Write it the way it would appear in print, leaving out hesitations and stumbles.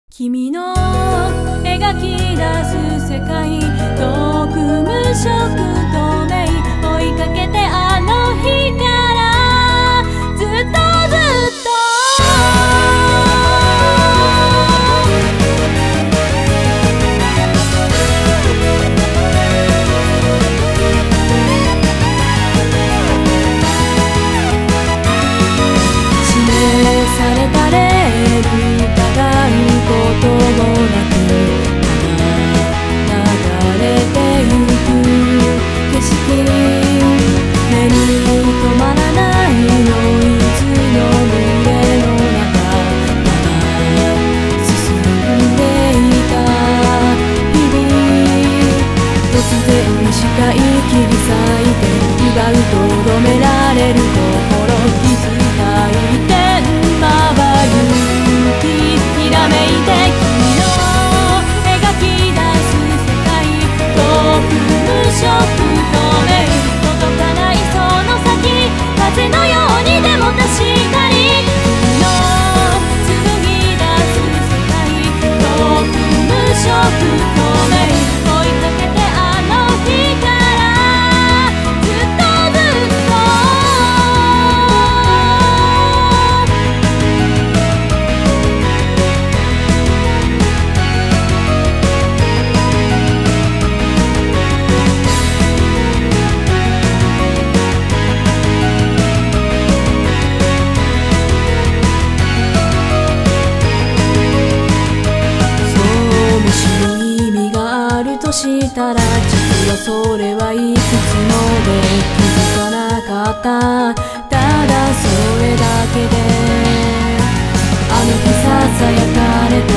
君の描き出す世界、遠く無色透明、追いかけてあの日からずっとずっと示されたレール、疑うこともなく流れてゆく景色、目に留まらないノイズの群れの中、ただ進んでいた日々、突然視界切り裂いて奪うとどめられる心、気づかいてまばゆきひらめいて、君の描き出す世界、遠く無色透明、届かないその先、風のようにでも確かに、君の紡ぎ出す世界、遠く無色透明、追いかけてあの日からずっとずっととしたら、実はそれはいくつもで気づかなかった、ただそれだけで、あの日ささやかれた